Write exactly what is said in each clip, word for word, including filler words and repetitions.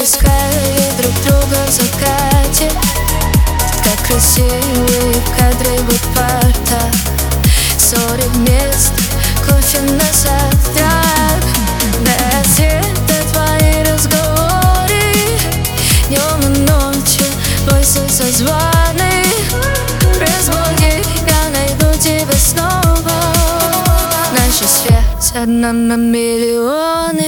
искали друг друга в закате, как красивые кадры в парта. Ссоры вместо кофе на завтрак. Без это твои разговоры днем и ночью, войсы созваны. Разбуди, я найду тебя снова. Наш свет одна на миллионы.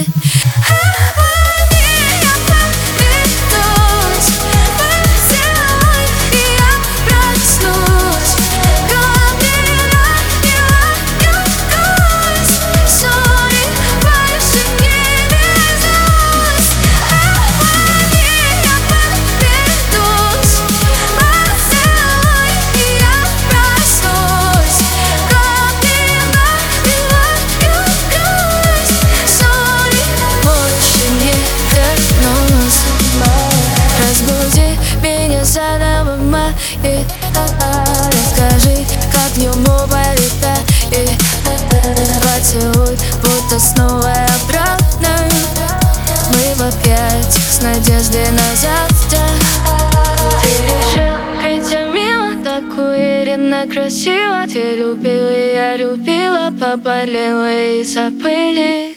И расскажи, как днем уболит, и поцелуй, будто снова обратно. Мы в объятиях с надеждой на завтра. Ты решил прийти мимо, так уверенно, красиво. Ты любил, и я любила, поболела и забыли.